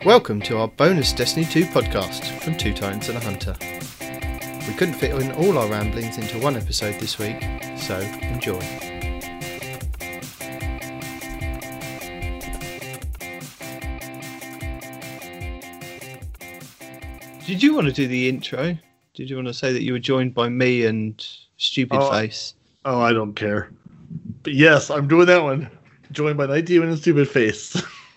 Welcome to our bonus Destiny 2 podcast from Two Titans and a Hunter. We couldn't fit in all our ramblings into one episode this week, so enjoy. Did you want to do the intro? Did you want to say that you were joined by me and Stupid Face? Oh, I don't care. But yes, I'm doing that one. Joined by Night Demon and Stupid Face.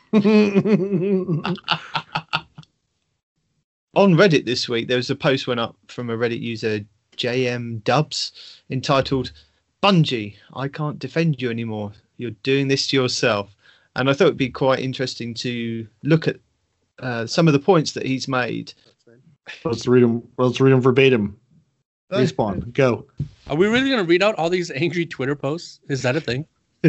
On Reddit this week, there was a post went up from a Reddit user, JM Dubs, entitled, "Bungie, I can't defend you anymore. You're doing this to yourself." And I thought it'd be quite interesting to look at some of the points that he's made. Let's read them verbatim. Respawn, go. Are we really going to read out all these angry Twitter posts? Is that a thing?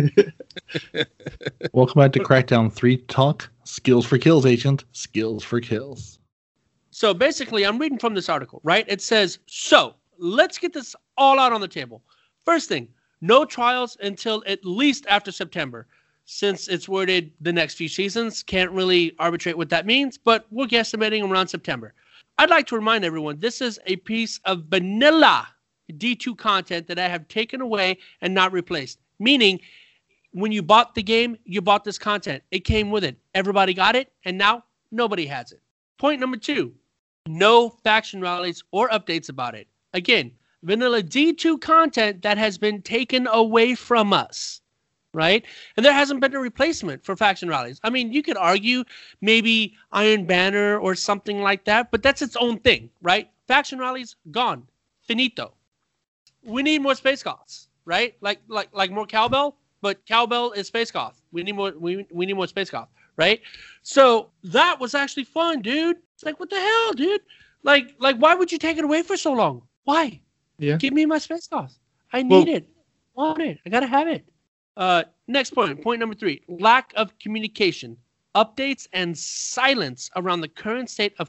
Welcome back to Crackdown 3 Talk. Skills for kills, Agent. Skills for kills. So basically, I'm reading from this article, right? It says, so let's get this all out on the table. First thing, no trials until at least after September. Since it's worded the next few seasons, can't really arbitrate what that means, but we're guesstimating around September. I'd like to remind everyone, this is a piece of vanilla D2 content that I have taken away and not replaced. Meaning, when you bought the game, you bought this content. It came with it. Everybody got it, and now nobody has it. Point number 2, no faction rallies or updates about it. Again, vanilla D2 content that has been taken away from us, right? And there hasn't been a replacement for faction rallies. I mean, you could argue maybe Iron Banner or something like that, but that's its own thing, right? Faction rallies, gone. Finito. We need more Space Goths, right? Like more Cowbell, but Cowbell is Space Goth. We need more Space Goth, right? So that was actually fun, dude. It's like, what the hell, dude? Like, why would you take it away for so long? Why? Yeah. Give me my Space Goth. I need it. I want it. I gotta have it. Next point. Point number 3. Lack of communication, updates, and silence around the current state of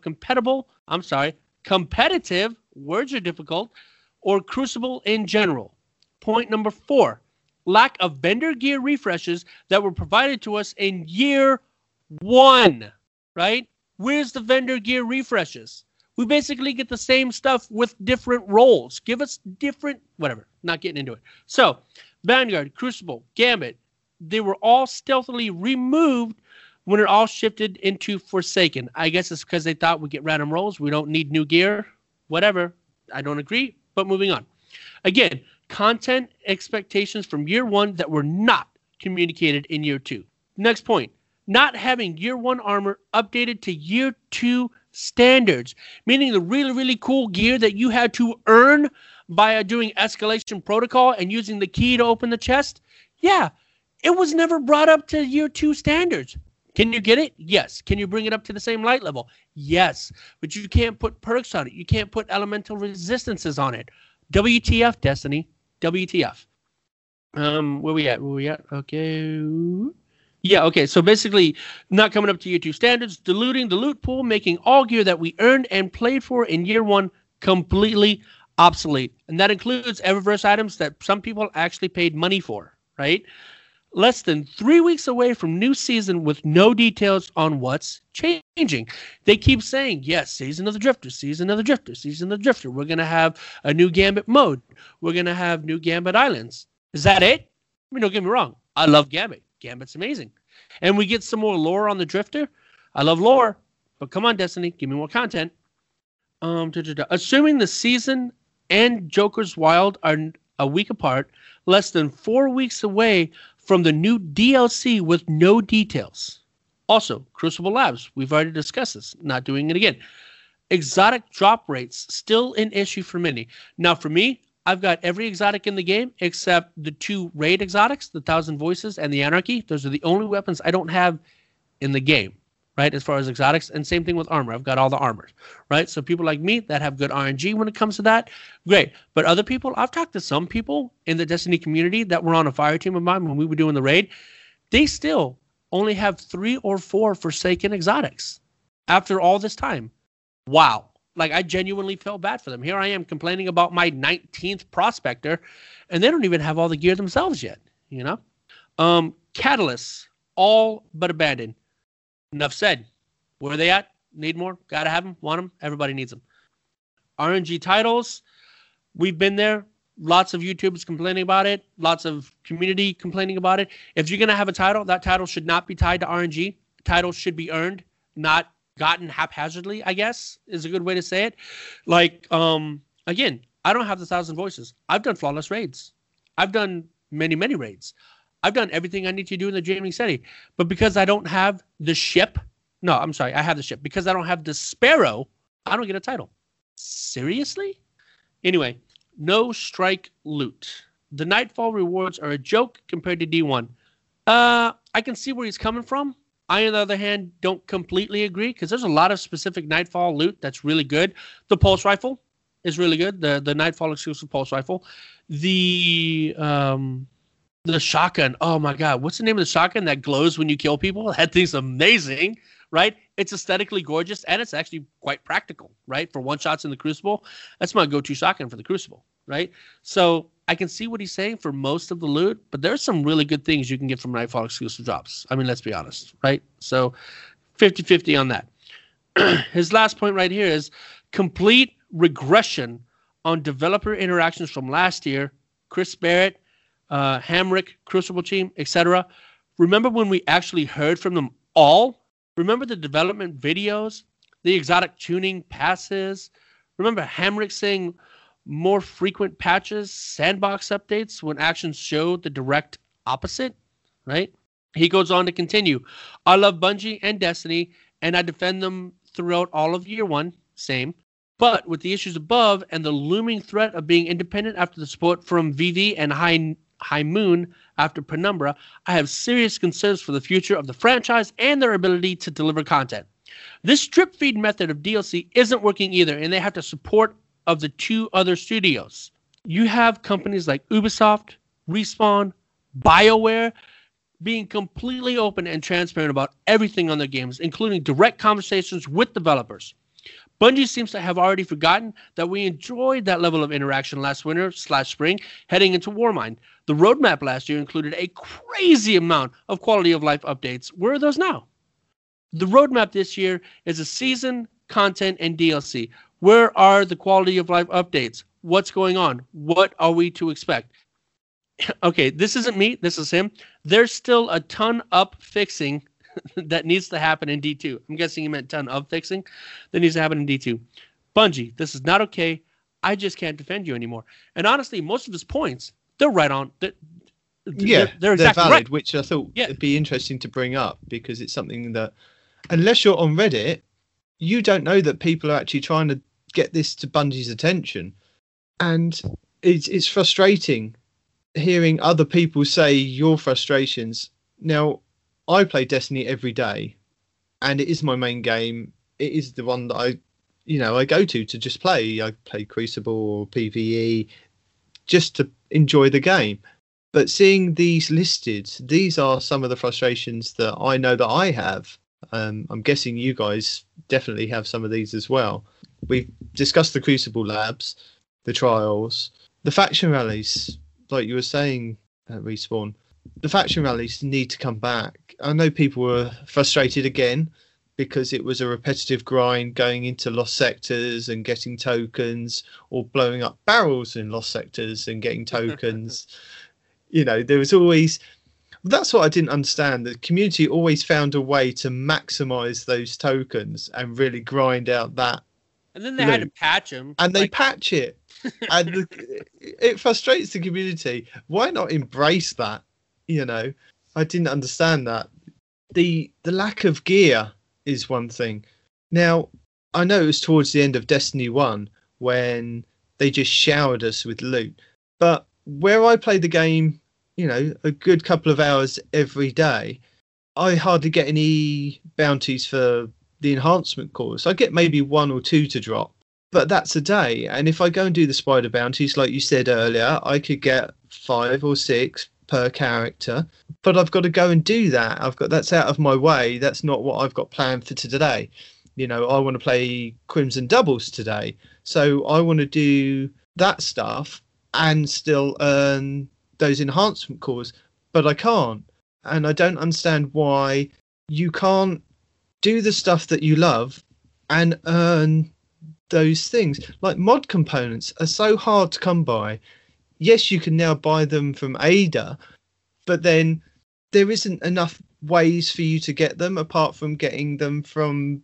competitive, words are difficult, or Crucible in general. Point number 4. Lack of vendor gear refreshes that were provided to us in year 1, right? Where's the vendor gear refreshes? We basically get the same stuff with different roles. Give us different, whatever, not getting into it. So, Vanguard, Crucible, Gambit, they were all stealthily removed when it all shifted into Forsaken. I guess it's because they thought we'd get random rolls. We don't need new gear. Whatever. I don't agree, but moving on. Again, content expectations from year 1 that were not communicated in year 2. Next point. Not having year 1 armor updated to year 2 standards, meaning the really, really cool gear that you had to earn by doing escalation protocol and using the key to open the chest. Yeah, it was never brought up to year 2 standards. Can you get it? Yes. Can you bring it up to the same light level? Yes. But you can't put perks on it. You can't put elemental resistances on it. WTF, Destiny. WTF. Where we at? Okay. Yeah, okay. So basically, not coming up to year 2 standards, diluting the loot pool, making all gear that we earned and played for in year 1 completely obsolete. And that includes Eververse items that some people actually paid money for, right? Less than 3 weeks away from new season with no details on what's changing. They keep saying, yes, Season of the Drifter, Season of the Drifter, Season of the Drifter. We're going to have a new Gambit mode. We're going to have new Gambit Islands. Is that it? I mean, don't get me wrong. I love Gambit. Gambit's amazing. And we get some more lore on the Drifter. I love lore. But come on, Destiny. Give me more content. Assuming the season and Joker's Wild are a week apart, less than 4 weeks away from the new DLC with no details. Also, Crucible Labs. We've already discussed this. Not doing it again. Exotic drop rates. Still an issue for many. Now, for me, I've got every exotic in the game except the 2 raid exotics, the Thousand Voices and the Anarchy. Those are the only weapons I don't have in the game, right, as far as exotics. And same thing with armor. I've got all the armors, right? So people like me that have good RNG when it comes to that, great. But other people, I've talked to some people in the Destiny community that were on a fire team of mine when we were doing the raid. They still only have 3 or 4 Forsaken exotics after all this time. Wow. Like, I genuinely felt bad for them. Here I am complaining about my 19th Prospector, and they don't even have all the gear themselves yet, you know? Catalysts, all but abandoned. Enough said. Where are they at? Need more? Gotta have them? Want them? Everybody needs them. RNG titles. We've been there. Lots of YouTubers complaining about it. Lots of community complaining about it. If you're going to have a title, that title should not be tied to RNG. Titles should be earned, not gotten haphazardly, I guess, is a good way to say it. Like, again, I don't have the 1,000 voices. I've done flawless raids. I've done many, many raids. I've done everything I need to do in the gaming setting. But because I don't have the ship, no, I'm sorry, I have the ship. Because I don't have the Sparrow, I don't get a title. Seriously? Anyway, no strike loot. The Nightfall rewards are a joke compared to D1. I can see where he's coming from. I, on the other hand, don't completely agree because there's a lot of specific Nightfall loot that's really good. The Pulse Rifle is really good. The Nightfall exclusive Pulse Rifle. The shotgun. Oh my God. What's the name of the shotgun that glows when you kill people? That thing's amazing, right? It's aesthetically gorgeous and it's actually quite practical, right? For one shots in the Crucible. That's my go-to shotgun for the Crucible, right? So I can see what he's saying for most of the loot, but there's some really good things you can get from Nightfall exclusive drops. I mean, let's be honest, right? So 50-50 on that. His last point right here is complete regression on developer interactions from last year. Chris Barrett, Hamrick, Crucible team, etc. Remember when we actually heard from them all? Remember the development videos, the exotic tuning passes? Remember Hamrick saying more frequent patches, sandbox updates when actions show the direct opposite, right? He goes on to continue. I love Bungie and Destiny, and I defend them throughout all of year one, same. But with the issues above and the looming threat of being independent after the support from VV and High Moon after Penumbra, I have serious concerns for the future of the franchise and their ability to deliver content. This drip feed method of DLC isn't working either, and they have to support of the two other studios. You have companies like Ubisoft, Respawn, BioWare being completely open and transparent about everything on their games, including direct conversations with developers. Bungie seems to have already forgotten that we enjoyed that level of interaction last winter/spring heading into Warmind. The roadmap last year included a crazy amount of quality of life updates. Where are those now? The roadmap this year is a season, content, and DLC. Where are the quality of life updates? What's going on? What are we to expect? Okay, this isn't me. This is him. There's still a ton up fixing that needs to happen in D2. I'm guessing he meant ton of fixing that needs to happen in D2. Bungie, this is not okay. I just can't defend you anymore. And honestly, most of his points, they're right on. They're exactly valid, right. Which I thought it'd be interesting to bring up because it's something that, unless you're on Reddit, you don't know that people are actually trying to get this to Bungie's attention. And it's frustrating hearing other people say your frustrations. Now, I play Destiny every day, and it is my main game. It is the one that I go to just play. I play Crucible or PvE just to enjoy the game. But seeing these listed, these are some of the frustrations that I know that I have. I'm guessing you guys definitely have some of these as well. We've discussed the Crucible labs, the trials, the faction rallies, like you were saying, Respawn. The faction rallies need to come back. I know people were frustrated again because it was a repetitive grind going into lost sectors and getting tokens, or blowing up barrels in lost sectors and getting tokens. There was always... That's what I didn't understand. The community always found a way to maximize those tokens and really grind out that. And then they had to patch them. And they patch it. And it frustrates the community. Why not embrace that? I didn't understand that. The lack of gear is one thing. Now, I know it was towards the end of Destiny 1 when they just showered us with loot. But where I play the game, a good couple of hours every day, I hardly get any bounties for the enhancement cores. I get maybe 1 or 2 to drop, but that's a day. And if I go and do the spider bounties, like you said earlier, I could get 5 or 6 per character, but I've got to go and do that. That's out of my way. That's not what I've got planned for today. I want to play Crimson Doubles today, so I want to do that stuff and still earn those enhancement cores, but I can't. And I don't understand why you can't do the stuff that you love and earn those things. Like mod components are so hard to come by. Yes, you can now buy them from Ada, but then there isn't enough ways for you to get them apart from getting them from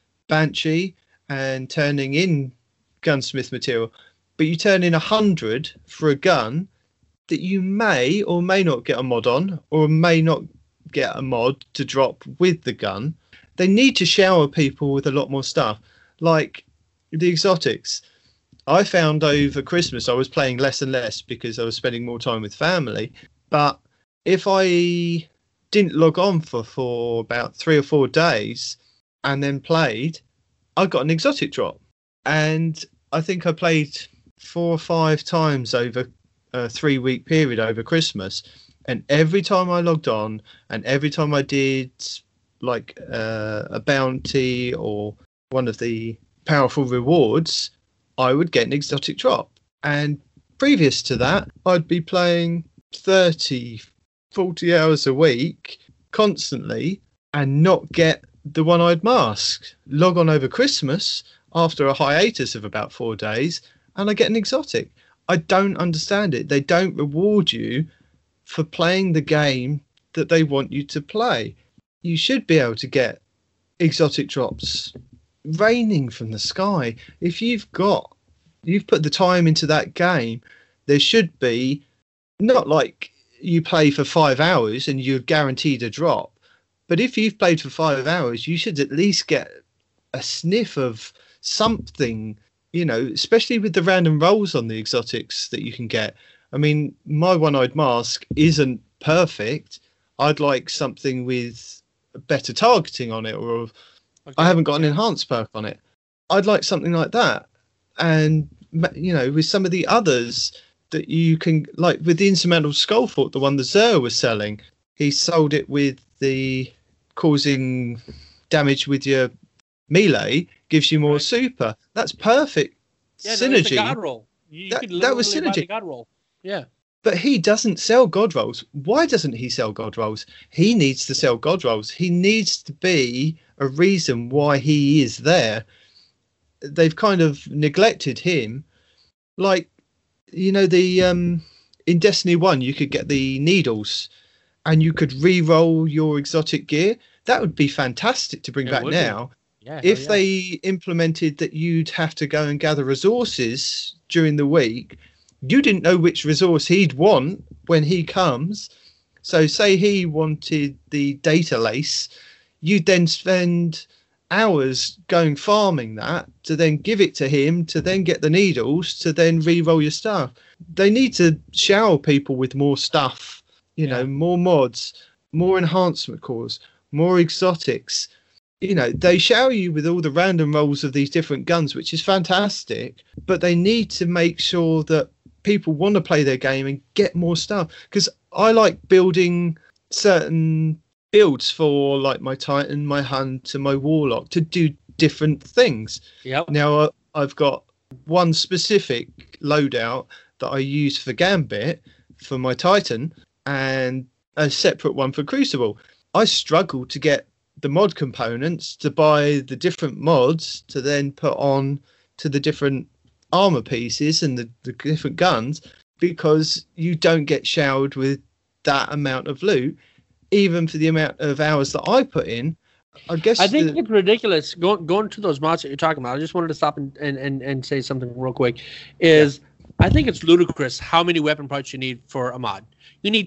Banshee and turning in gunsmith material. But you turn in 100 for a gun that you may or may not get a mod on, or may not get a mod to drop with the gun. They need to shower people with a lot more stuff. Like the exotics. I found over Christmas I was playing less and less because I was spending more time with family. But if I didn't log on for about 3 or 4 days and then played, I got an exotic drop. And I think I played 4 or 5 times over a 3-week period over Christmas. And every time I logged on and every time I did like a bounty or one of the powerful rewards, I would get an exotic drop. And previous to that, I'd be playing 30, 40 hours a week constantly and not get the one-eyed mask. Log on over Christmas after a hiatus of about 4 days and I get an exotic. I don't understand it. They don't reward you for playing the game that they want you to play. You should be able to get exotic drops raining from the sky. If you've put the time into that game, there should be, not like you play for 5 hours and you're guaranteed a drop, but if you've played for 5 hours, you should at least get a sniff of something, you know, especially with the random rolls on the exotics that you can get. I mean, my one-eyed mask isn't perfect. I'd like something with better targeting on it, or I haven't got an enhanced perk on it. I'd like something like that. And, you know, with some of the others that you can, like with the Insurmountable Skullfort, the one that Zer was selling, he sold it with the causing damage with your melee, gives you more super. That's perfect synergy. No, it's a god roll. That was synergy. The god roll. Yeah. But he doesn't sell god rolls. Why doesn't he sell god rolls? He needs to sell god rolls. He needs to be a reason why he is there. They've kind of neglected him. Like, you know, the in Destiny 1, you could get the needles and you could re-roll your exotic gear. That would be fantastic to bring back now. Yeah, if they implemented that you'd have to go and gather resources during the week, you didn't know which resource he'd want when he comes. So say he wanted the data lace, you'd then spend hours going farming that to then give it to him, to then get the needles, to then re-roll your stuff. They need to shower people with more stuff, you know, more mods, more enhancement cores, more exotics. You know, they shower you with all the random rolls of these different guns, which is fantastic, but they need to make sure that people want to play their game and get more stuff. Because I like building certain builds for like my Titan, my Hunt, and my Warlock to do different things. Yep. Now I've got one specific loadout that I use for Gambit for my Titan and a separate one for Crucible. I struggle to get the mod components to buy the different mods to then put on to the different armor pieces and the different guns, because you don't get showered with that amount of loot, even for the amount of hours that I put in. I guess I think it's ridiculous going to those mods that you're talking about. I just wanted to stop and say something real quick. I think it's ludicrous how many weapon parts you need for a mod. You need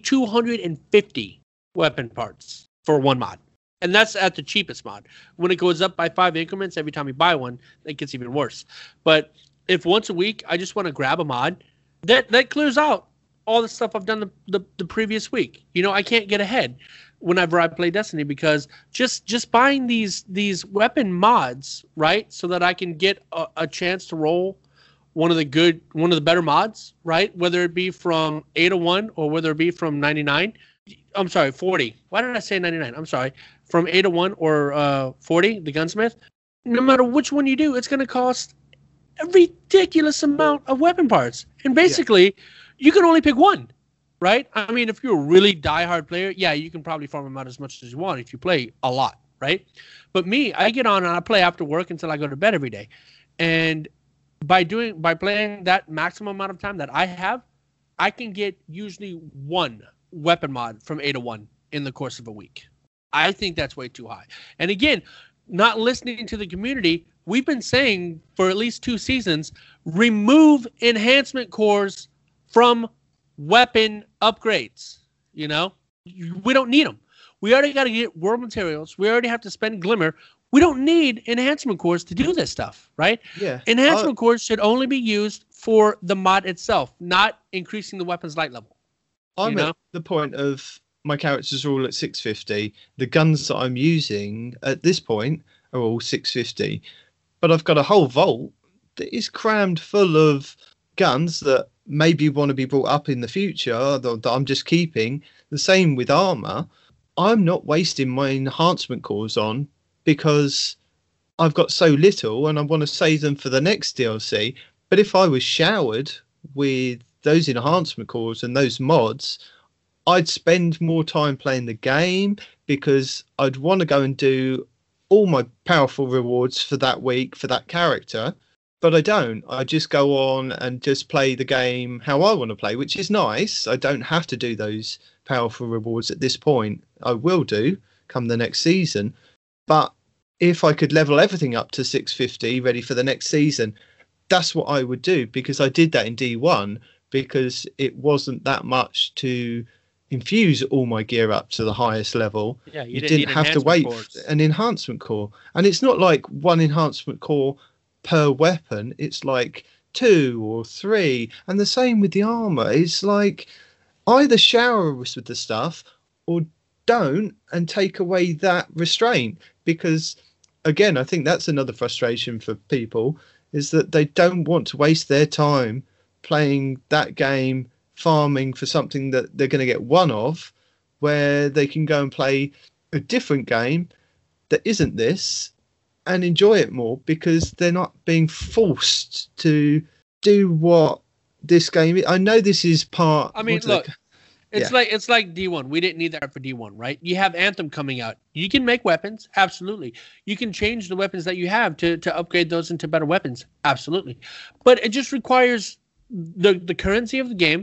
250 weapon parts for one mod. And that's at the cheapest mod. When it goes up by 5 increments every time you buy one, it gets even worse. But if once a week I just want to grab a mod, that clears out all the stuff I've done the previous week. You know, I can't get ahead whenever I play Destiny because just buying these weapon mods, right, so that I can get a chance to roll one of the better mods, right, whether it be from 801 or whether it be from 99. I'm sorry, 40. Why did I say 99? I'm sorry. From 801 or 40, the gunsmith. No matter which one you do, it's going to cost a ridiculous amount of weapon parts. And basically, you can only pick one, right? I mean, if you're a really diehard player, you can probably farm them out as much as you want if you play a lot, right? But me, I get on and I play after work until I go to bed every day. And by playing that maximum amount of time that I have, I can get usually one weapon mod from 8 to 1 in the course of a week. I think that's way too high. And again, not listening to the community, we've been saying for at least 2 seasons, remove enhancement cores from weapon upgrades. You know, we don't need them. We already got to get world materials. We already have to spend glimmer. We don't need enhancement cores to do this stuff, right? Yeah. Enhancement cores should only be used for the mod itself, not increasing the weapon's light level. I'm at the point of my characters are all at 650. The guns that I'm using at this point are all 650. But I've got a whole vault that is crammed full of guns that maybe want to be brought up in the future that I'm just keeping. The same with armor. I'm not wasting my enhancement cores on because I've got so little and I want to save them for the next DLC. But if I was showered with those enhancement cores and those mods, I'd spend more time playing the game because I'd want to go and do all my powerful rewards for that week for that character. But I don't. I just go on and just play the game how I want to play, which is nice. I don't have to do those powerful rewards at this point. I will do come the next season. But if I could level everything up to 650 ready for the next season, that's what I would do, because I did that in D1 because it wasn't that much to infuse all my gear up to the highest level. Yeah, you didn't have to wait for an enhancement core. And it's not like one enhancement core per weapon. It's like 2 or 3. And the same with the armor. It's like either shower us with the stuff or don't and take away that restraint. Because again, I think that's another frustration for people, is that they don't want to waste their time playing that game, farming for something that they're going to get one of, where they can go and play a different game that isn't this and enjoy it more, because they're not being forced to do what this game is. I know this is part. I mean, look, it's like D1. We didn't need that for D1, right? You have Anthem coming out. You can make weapons, absolutely. You can change the weapons that you have to upgrade those into better weapons, absolutely. But it just requires the currency of the game.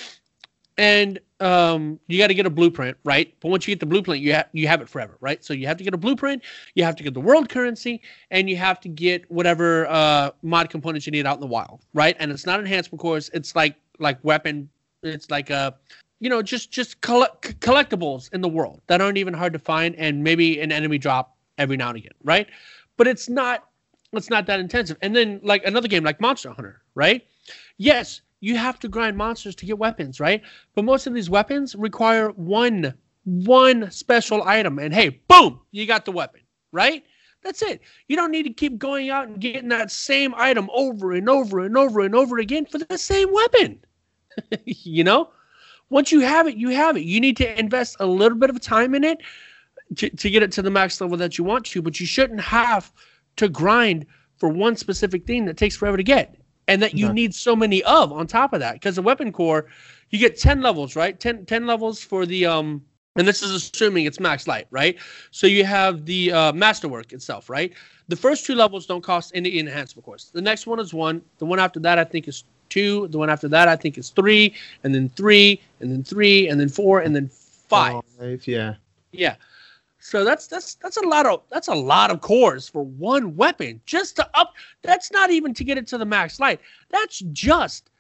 And you got to get a blueprint, right? But once you get the blueprint, you have it forever, right? So you have to get a blueprint, you have to get the world currency, and you have to get whatever mod components you need out in the wild, right? And it's not enhancement cores. It's like weapon. It's like just collectibles in the world that aren't even hard to find, and maybe an enemy drop every now and again, right? But it's not that intensive. And then like another game like Monster Hunter, right? Yes, you have to grind monsters to get weapons, right? But most of these weapons require one special item, and hey, boom, you got the weapon, right? That's it. You don't need to keep going out and getting that same item over and over and over and over again for the same weapon. You know? Once you have it, you have it. You need to invest a little bit of time in it to get it to the max level that you want to, but you shouldn't have to grind for one specific thing that takes forever to get. And that you need so many of on top of that. Because the weapon core, you get 10 levels, right? 10 levels for the, and this is assuming it's max light, right? So you have the masterwork itself, right? The first 2 levels don't cost any enhancement cores. The next one is 1. The one after that, I think, is 2. The one after that, I think, is 3. And then 3, and then 3, and then 4, and then 5. 5, yeah. Yeah. So that's a lot of cores for one weapon just to up. That's not even to get it to the max light. That's just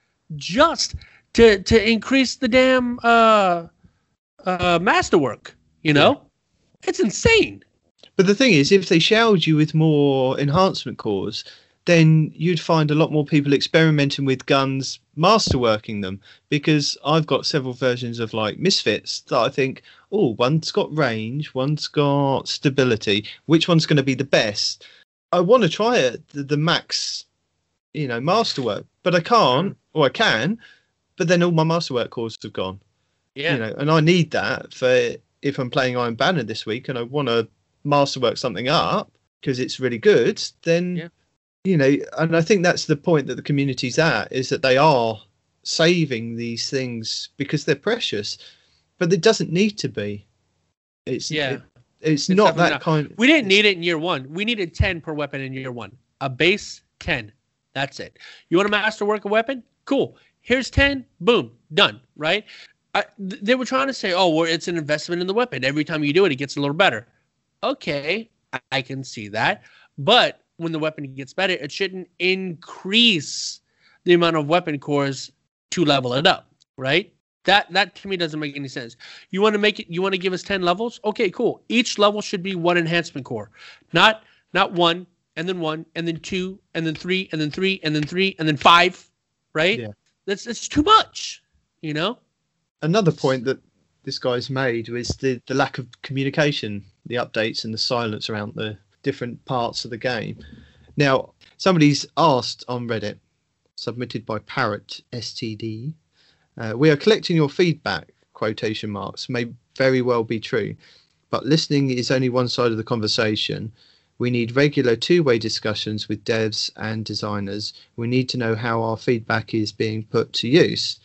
to increase the damn masterwork. You know, It's insane. But the thing is, if they showered you with more enhancement cores, then you'd find a lot more people experimenting with guns, masterworking them, because I've got several versions of like Misfits that I think, oh, one's got range, one's got stability. Which one's going to be the best? I want to try it, the max, masterwork, but I can't, or I can, but then all my masterwork cores have gone. Yeah. And I need that for if I'm playing Iron Banner this week and I want to masterwork something up because it's really good, then... Yeah. And I think that's the point that the community's at, is that they are saving these things because they're precious, but it doesn't need to be. It's not that kind. We didn't need it in year one. We needed 10 per weapon in year one. A base 10. That's it. You want to masterwork a weapon? Cool. Here's 10. Boom. Done. Right? They were trying to say, oh, well, it's an investment in the weapon. Every time you do it, it gets a little better. Okay. I can see that. But when the weapon gets better, it shouldn't increase the amount of weapon cores to level it up. Right? That to me doesn't make any sense. You want to give us 10 levels? Okay, cool. Each level should be one enhancement core. Not one, and then two, and then three, and then three, and then three, and then five, right? Yeah. That's too much, you know? Another point that this guy's made was the lack of communication, the updates and the silence around the different parts of the game. Now, somebody's asked on Reddit, submitted by Parrot STD, we are collecting your feedback, quotation marks, may very well be true, but listening is only one side of the conversation. We need regular two-way discussions with devs and designers. We need to know how our feedback is being put to use.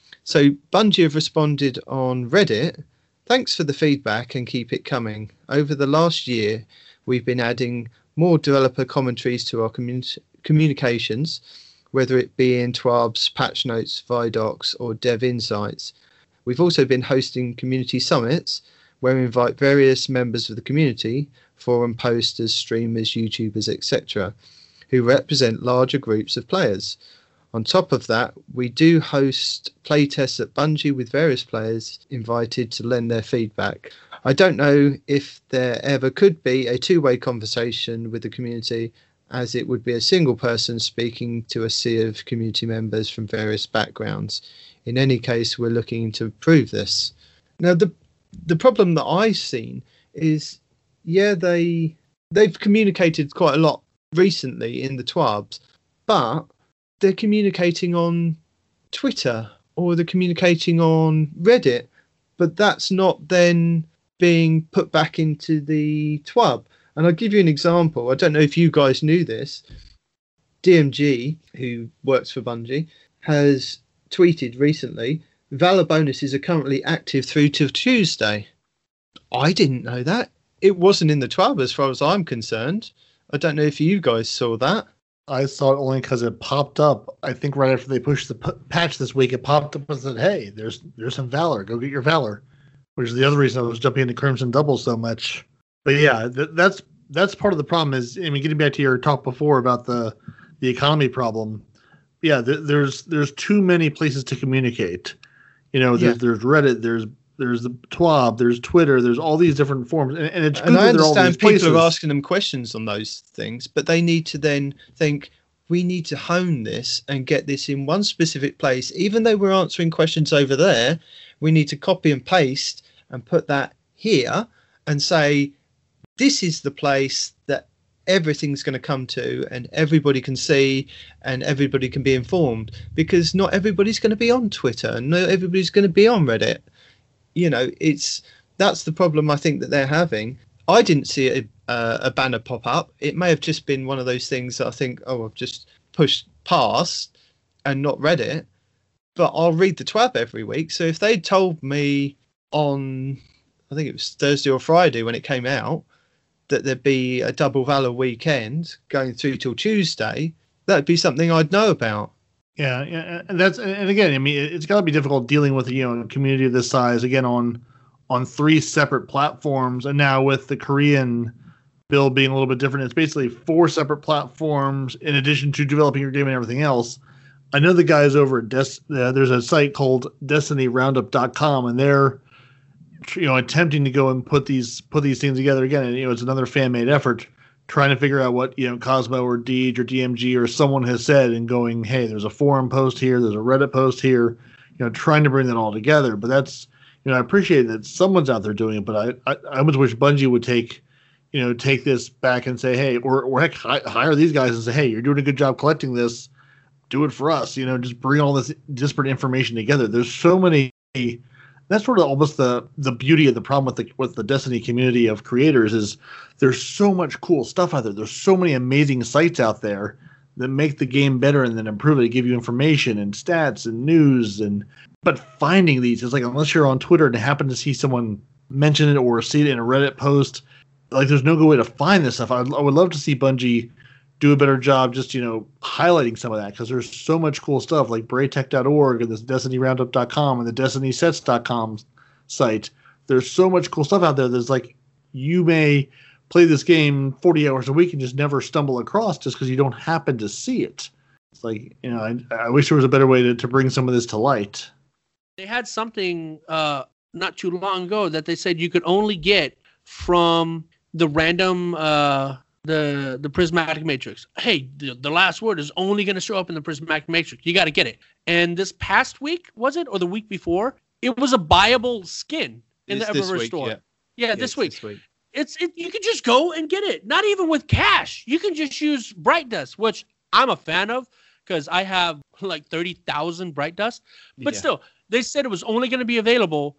So Bungie have responded on Reddit, thanks for the feedback and keep it coming. Over the last year, we've been adding more developer commentaries to our communications, whether it be in TWABs, patch notes, Vidocs, or Dev Insights. We've also been hosting community summits where we invite various members of the community, forum posters, streamers, YouTubers, etc., who represent larger groups of players. On top of that, we do host playtests at Bungie with various players invited to lend their feedback. I don't know if there ever could be a two-way conversation with the community, as it would be a single person speaking to a sea of community members from various backgrounds. In any case, we're looking to improve this. Now, the problem that I've seen is, yeah, they've communicated quite a lot recently in the TWABs, but they're communicating on Twitter or they're communicating on Reddit, but that's not then being put back into the TWAB. And I'll give you an example. I don't know if you guys knew this. DMG, who works for Bungie, has tweeted recently, Valor bonuses are currently active through till Tuesday. I didn't know that. It wasn't in the 12 as far as I'm concerned. I don't know if you guys saw that. I saw it only because it popped up. I think right after they pushed the patch this week, it popped up and said, hey, there's some Valor. Go get your Valor. Which is the other reason I was jumping into Crimson Double so much. But yeah, that's part of the problem is, I mean, getting back to your talk before about the economy problem. Yeah, there's too many places to communicate. You know, there's Reddit, there's the TWAB, there's Twitter, there's all these different forms, and it's good. And I understand understand all these people places. are asking them questions on those things, but they need to then think, we need to hone this and get this in one specific place. Even though we're answering questions over there, we need to copy and paste and put that here and say, this is the place that everything's going to come to and everybody can see and everybody can be informed, because not everybody's going to be on Twitter and not everybody's going to be on Reddit. You know, that's the problem I think that they're having. I didn't see a banner pop up. It may have just been one of those things that I think, oh, I've just pushed past and not read it, but I'll read the TWAB every week. So if they'd told me on, I think it was Thursday or Friday when it came out, that there'd be a double Valor weekend going through till Tuesday, that'd be something I'd know about. Yeah, and again, I mean, it's got to be difficult dealing with a community of this size again on 3 separate platforms, and now with the Korean bill being a little bit different, it's basically 4 separate platforms in addition to developing your game and everything else. I know the guys over at there's a site called DestinyRoundup.com, and they're attempting to go and put these things together again, and it's another fan-made effort trying to figure out what Cosmo or Deej or DMG or someone has said, and going, hey, there's a forum post here, there's a Reddit post here, trying to bring that all together. But that's I appreciate that someone's out there doing it, but I almost wish Bungie would take this back and say, hey, or heck, hire these guys and say, hey, you're doing a good job collecting this, do it for us. Just bring all this disparate information together. There's so many. That's sort of almost the beauty of the problem with the Destiny community of creators is there's so much cool stuff out there. There's so many amazing sites out there that make the game better and then improve it, give you information and stats and news. But finding these is like, unless you're on Twitter and happen to see someone mention it or see it in a Reddit post. Like, there's no good way to find this stuff. I would love to see Bungie do a better job just, highlighting some of that, because there's so much cool stuff like Braytech.org and this DestinyRoundup.com and the DestinySets.com site. There's so much cool stuff out there that's like, you may play this game 40 hours a week and just never stumble across just because you don't happen to see it. It's like, I wish there was a better way to bring some of this to light. They had something not too long ago that they said you could only get from the random the prismatic matrix. Hey, the last word is only going to show up in the prismatic matrix. You got to get it. And this past week, was it, or the week before, it was a buyable skin in the Eververse store. Yeah, this week. You can just go and get it. Not even with cash. You can just use Bright Dust, which I'm a fan of because I have like 30,000 Bright Dust. But still, they said it was only going to be available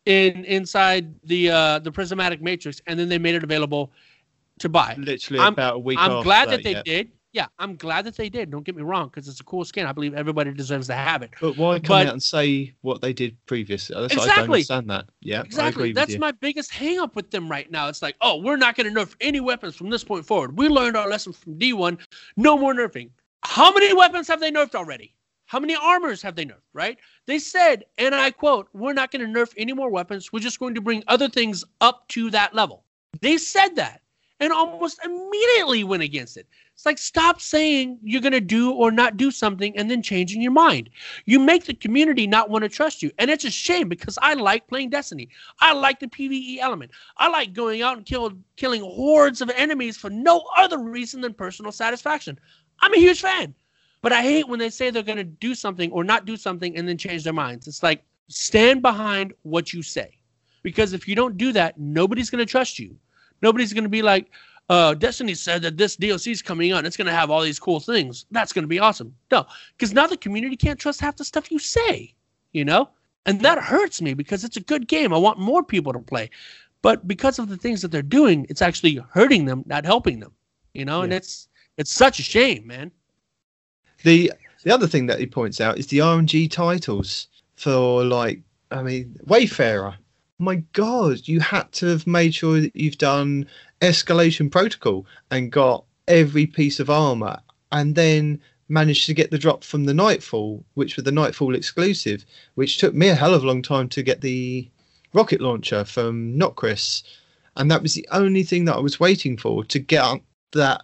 inside the prismatic matrix, and then they made it available to buy. Literally about a week. I'm glad that they did. Yeah, I'm glad that they did. Don't get me wrong, because it's a cool skin. I believe everybody deserves to have it. But why come out and say what they did previously? That's exactly. I don't understand that. Yeah, exactly. I agree with That's you. my biggest hang-up with them right now. It's like, oh, we're not going to nerf any weapons from this point forward. We learned our lesson from D1. No more nerfing. How many weapons have they nerfed already? How many armors have they nerfed, right? They said, and I quote, we're not going to nerf any more weapons. We're just going to bring other things up to that level. They said that and almost immediately went against it. It's like, stop saying you're going to do or not do something and then changing your mind. You make the community not want to trust you. And it's a shame, because I like playing Destiny. I like the PvE element. I like going out and killing hordes of enemies for no other reason than personal satisfaction. I'm a huge fan. But I hate when they say they're going to do something or not do something and then change their minds. It's like, stand behind what you say. Because if you don't do that, nobody's going to trust you. Nobody's going to be like, Destiny said that this DLC is coming out. It's going to have all these cool things. That's going to be awesome. No, because now the community can't trust half the stuff you say, And that hurts me, because it's a good game. I want more people to play. But because of the things that they're doing, it's actually hurting them, not helping them, And it's such a shame, man. The other thing that he points out is the RNG titles for, Wayfarer. My God, you had to have made sure that you've done Escalation Protocol and got every piece of armor, and then managed to get the drop from the Nightfall, which was the Nightfall exclusive, which took me a hell of a long time to get the rocket launcher from Notchris. And that was the only thing that I was waiting for to get that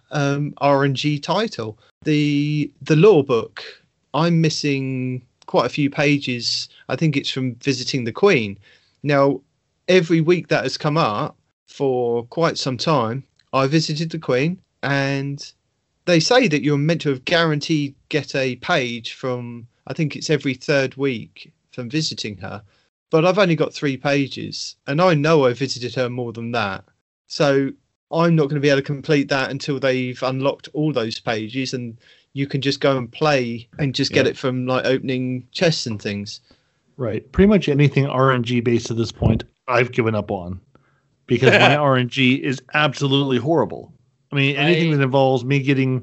RNG title. The lore book, I'm missing quite a few pages. I think it's from visiting the Queen. Now, every week that has come up for quite some time, I visited the Queen, and they say that you're meant to have guaranteed get a page from, I think it's every third week from visiting her. But I've only got 3 pages, and I know I visited her more than that. So I'm not going to be able to complete that until they've unlocked all those pages, and you can just go and play and just get it from opening chests and things. Right. Pretty much anything RNG based at this point, I've given up on, because my RNG is absolutely horrible. I mean, anything that involves me getting,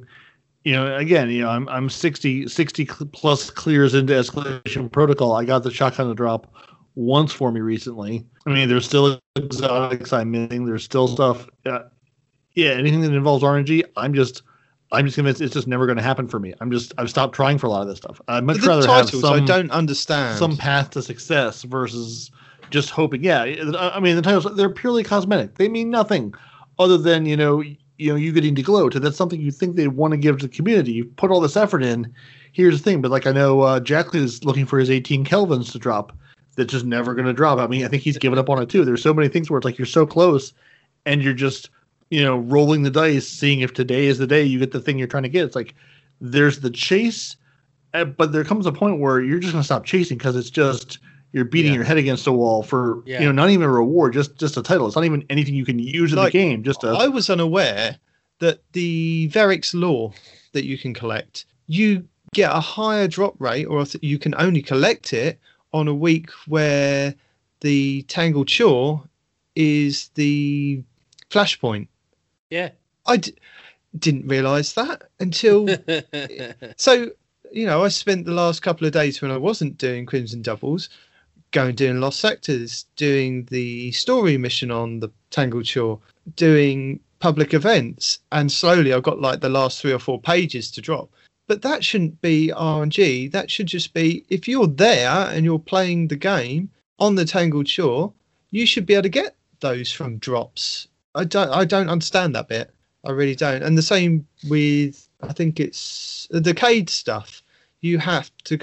I'm 60 plus clears into Escalation Protocol. I got the shotgun to drop once for me recently. I mean, there's still exotics I'm missing. There's still stuff. Anything that involves RNG, I'm just convinced it's just never going to happen for me. I've stopped trying for a lot of this stuff. I'd much rather have I don't understand some path to success versus just hoping. Yeah, I mean, the titles, they're purely cosmetic. They mean nothing other than you getting to gloat. And that's something you think they want to give to the community. You put all this effort in. Here's the thing, but I know Jackley is looking for his 18 Kelvins to drop. That's just never going to drop. I mean, I think he's given up on it too. There's so many things where it's like you're so close, and you're just rolling the dice, seeing if today is the day you get the thing you're trying to get. It's like there's the chase, but there comes a point where you're just going to stop chasing, because it's just you're beating your head against a wall for not even a reward, just a title. It's not even anything you can use in the game. I was unaware that the Verix lore that you can collect, you get a higher drop rate, or you can only collect it on a week where the Tangled Shore is the flashpoint. Yeah. I didn't realise that until... So, I spent the last couple of days when I wasn't doing Crimson Doubles going doing Lost Sectors, doing the story mission on the Tangled Shore, doing public events, and slowly I've got like the last 3 or 4 pages to drop. But that shouldn't be RNG. That should just be, if you're there and you're playing the game on the Tangled Shore, you should be able to get those from drops. I don't understand that bit. I really don't. And the same with, I think it's the Cade stuff. You have to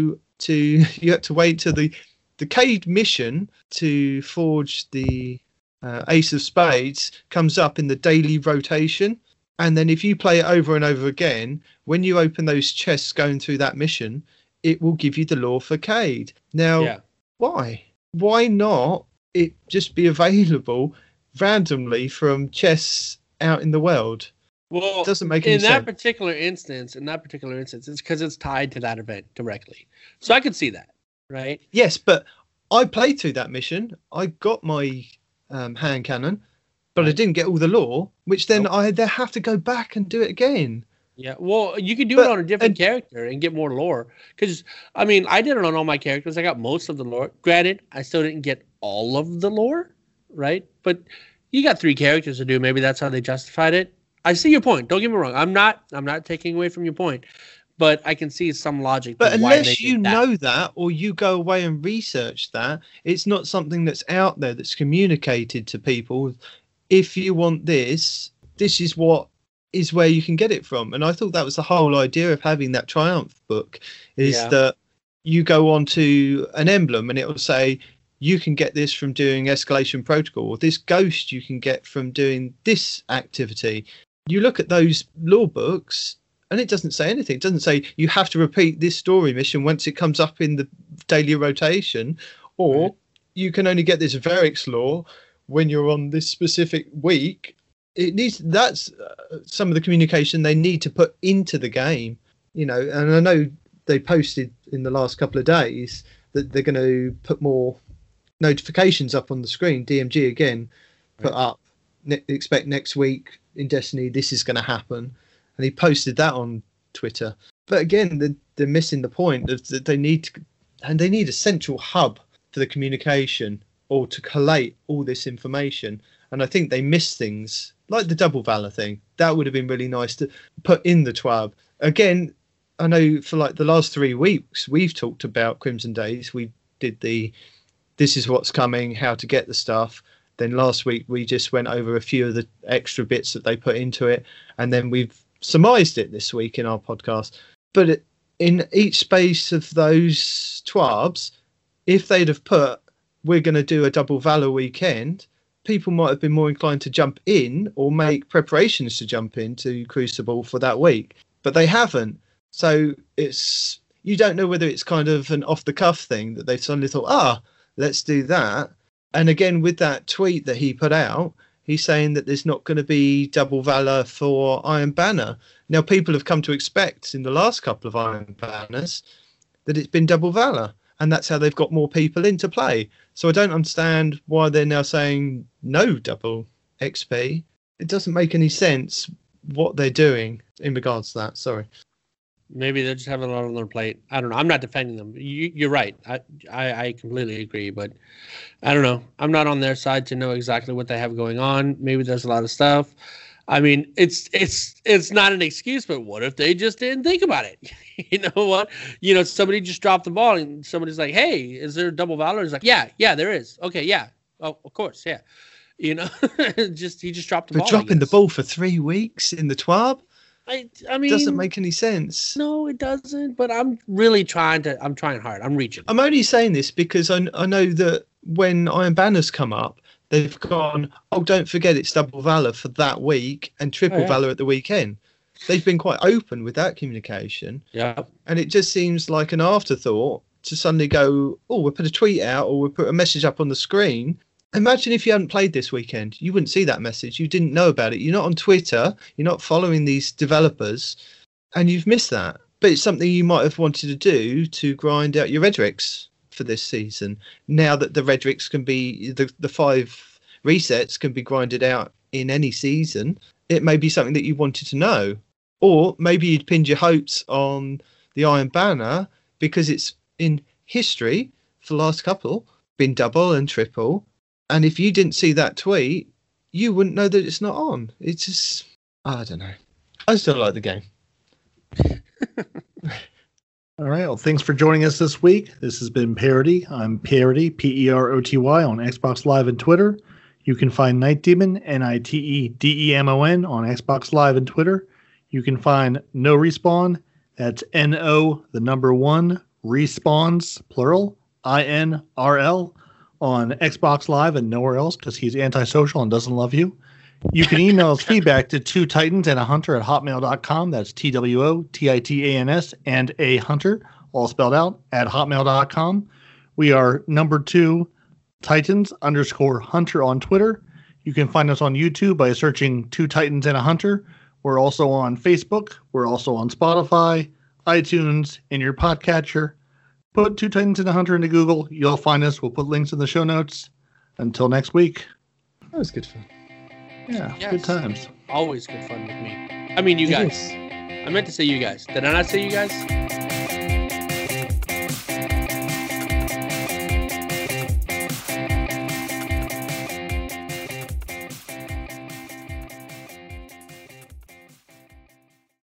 wait till the Cade mission to forge the Ace of Spades comes up in the daily rotation. And then if you play it over and over again, when you open those chests going through that mission, it will give you the lore for Cade. Now, Why? Why not it just be available randomly from chests out in the world? Well, it doesn't make any sense. In that particular instance, it's because it's tied to that event directly. So I could see that, right? Yes, but I played through that mission. I got my hand cannon, but I didn't get all the lore, which then I have to go back and do it again. Yeah, well, you could do it on a different character and get more lore. Because, I mean, I did it on all my characters. I got most of the lore. Granted, I still didn't get all of the lore, right? But you got 3 characters to do. Maybe that's how they justified it. I see your point. Don't get me wrong. I'm not taking away from your point. But I can see some logic. But unless you know that, or you go away and research that, it's not something that's out there that's communicated to people. If you want this is what is where you can get it from. And I thought that was the whole idea of having that Triumph book, is that you go on to an emblem and it will say, you can get this from doing Escalation Protocol, or this ghost you can get from doing this activity. You look at those lore books and it doesn't say anything. It doesn't say you have to repeat this story mission once it comes up in the daily rotation, or you can only get this Verix lore when you're on this specific week. It needs, that's some of the communication they need to put into the game, you know. And I know they posted in the last couple of days that they're going to put more notifications up on the screen. DMG again put up, expect next week in Destiny this is going to happen, and he posted that on Twitter. But again, they're missing the point of that they need a central hub for the communication, or to collate all this information. And I think they miss things like the Double Valor thing. That would have been really nice to put in the TWAB. Again, I know for like the last 3 weeks, we've talked about Crimson Days. We did this is what's coming, how to get the stuff. Then last week, we just went over a few of the extra bits that they put into it. And then we've surmised it this week in our podcast. But in each space of those TWABs, if they'd have put, we're going to do a Double Valor weekend, people might have been more inclined to jump in or make preparations to jump into Crucible for that week. But they haven't. So you don't know whether it's kind of an off-the-cuff thing that they suddenly thought, let's do that. And again, with that tweet that he put out, he's saying that there's not going to be Double Valor for Iron Banner. Now, people have come to expect in the last couple of Iron Banners that it's been Double Valor. And that's how they've got more people into play. So I don't understand why they're now saying no double XP. It doesn't make any sense what they're doing in regards to that. Sorry. Maybe they just have a lot on their plate. I don't know. I'm not defending them. You're right. I completely agree. But I don't know. I'm not on their side to know exactly what they have going on. Maybe there's a lot of stuff. I mean, it's not an excuse, but what if they just didn't think about it? You know what? You know, somebody just dropped the ball and somebody's like, hey, is there a Double Valor? He's like, yeah, there is. Okay, yeah. Oh, of course, yeah. You know, he just dropped the ball. But dropping the ball for 3 weeks in the TWAB? I mean, doesn't make any sense. No, it doesn't. But I'm really trying hard. I'm reaching. I'm only saying this because I know that when Iron Banners come up, they've gone, don't forget it's Double Valor for that week and Triple Valor at the weekend. They've been quite open with that communication. Yeah. And it just seems like an afterthought to suddenly go, we'll put a tweet out or we'll put a message up on the screen. Imagine if you hadn't played this weekend. You wouldn't see that message. You didn't know about it. You're not on Twitter. You're not following these developers. And you've missed that. But it's something you might have wanted to do to grind out your Redrix for this season. Now that the Redrix can be, the 5 resets can be grinded out in any season, it may be something that you wanted to know. Or maybe you'd pinned your hopes on the Iron Banner because it's in history for the last couple. Been double and triple. And if you didn't see that tweet, you wouldn't know that it's not on. It's just, I don't know. I still like the game. All right. Well, thanks for joining us this week. This has been Parody. I'm Parody, Peroty, on Xbox Live and Twitter. You can find Night Demon, Nitedemon, on Xbox Live and Twitter. You can find No Respawn. That's NO, the number 1, respawns, plural, INRL, on Xbox Live and nowhere else because he's antisocial and doesn't love you. You can email us feedback to 2titans@hotmail.com. That's TWOTITANS and a hunter, all spelled out, at hotmail.com. We are number 2 Titans_Hunter on Twitter. You can find us on YouTube by searching 2 Titans and a Hunter. We're also on Facebook. We're also on Spotify, iTunes, and your podcatcher. Put 2 Titans and a Hunter into Google. You'll find us. We'll put links in the show notes. Until next week. That was good fun. Yeah, Yes. good times. Always good fun with me. I mean, you guys. I meant to say you guys. Did I not say you guys?